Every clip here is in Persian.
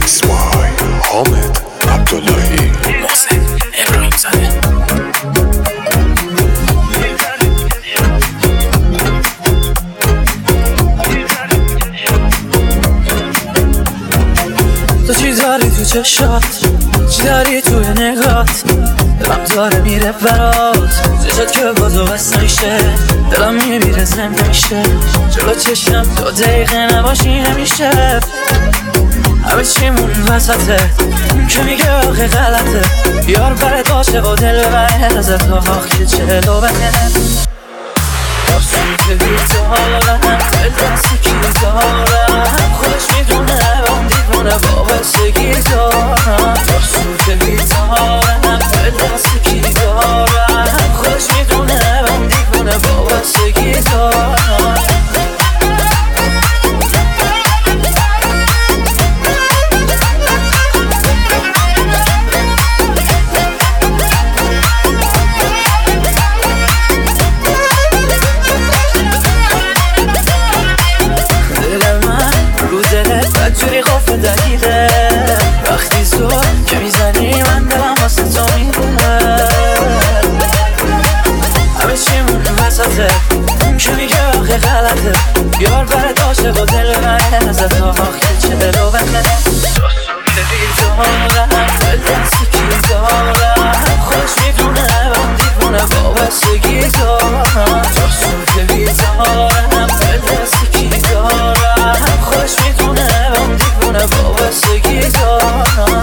Mix by حامد عبداللهی. محسن ابراهیم زاده. تو چی داری تو چشات، چی داری توی نگات، دلم داره میره برات، چشات که بازو بس میشه، دلم میمیره زنده میشه، جلو چشم 2 دقیقه نباشی نمیشه، همه چیمون وسطه، اون که میگه آخه غلطه، یار برت باشه و دل ببره ازت آخه چلو بکنه، سوت بیتارم دل دستی کی دارم، خودش میدونه اون دیوونه وابستگی دارم، سوت بیتارم دل دستی کی دارم، خودش میدونه اون دیوونه وابستگی دارم. جوری خوف دقیقه وقتی زور که میزنی من دلم واسه تو میدونه، همه چیمون وسطه، اون که میگه آخه غلطه، یار برت باشه و دل ببره ازت آخه چلو بکنه، تو سوت بیدارم دل دستی کی دارم، خودش میدونه اون دیوونه وابستگی دارم، تو سوت بیدارم دل دستی کی دارم، خودش میدونه اون دیوونه وابستگی دارم.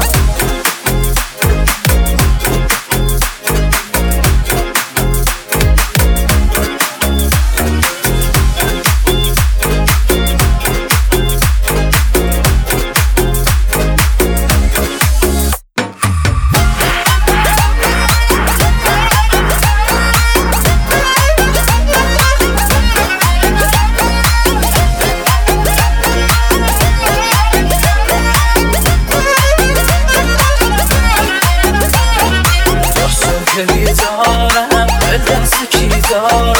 بیدارم دل دست کی دارم،